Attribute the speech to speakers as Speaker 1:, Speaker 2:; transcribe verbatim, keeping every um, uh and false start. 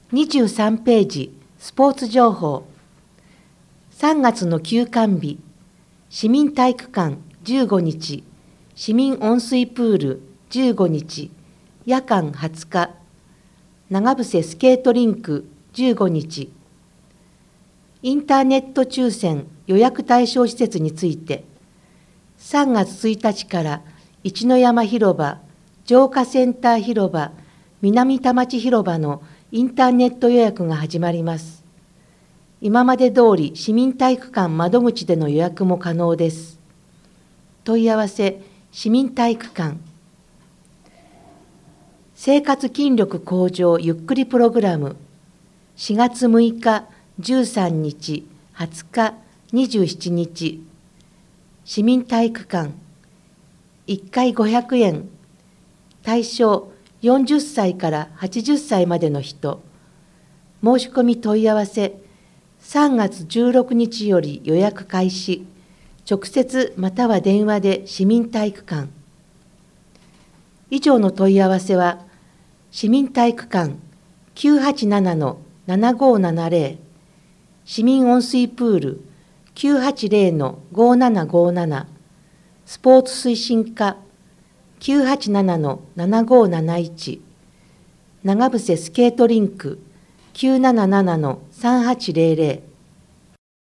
Speaker 1: にじゅうさんページスポーツ情報。さんがつの休館日、市民体育館じゅうごにち、市民温水プールじゅうごにち、夜間はつか、長伏スケートリンクじゅうごにち。インターネット抽選予約対象施設について、さんがつついたちから一の山広場、城下センター広場、南田町広場のインターネット予約が始まります。今まで通り市民体育館窓口での予約も可能です。問い合わせ、市民体育館。生活筋力向上ゆっくりプログラム、しがつむいか、じゅうさんにち、はつか、にじゅうしちにち、市民体育館、いっかいごひゃくえん、対象よんじゅっさいからはちじゅっさいまでの人、申し込み問い合わせ、さんがつじゅうろくにちより予約開始、直接または電話で市民体育館。以上の問い合わせは、市民体育館 きゅうはちななのななごーななぜろ、市民温水プール きゅうはちぜろのごーななごーなな、スポーツ推進課 きゅうはちななのななごーなないち、長伏スケートリンク きゅうななななのさんはちぜろぜろ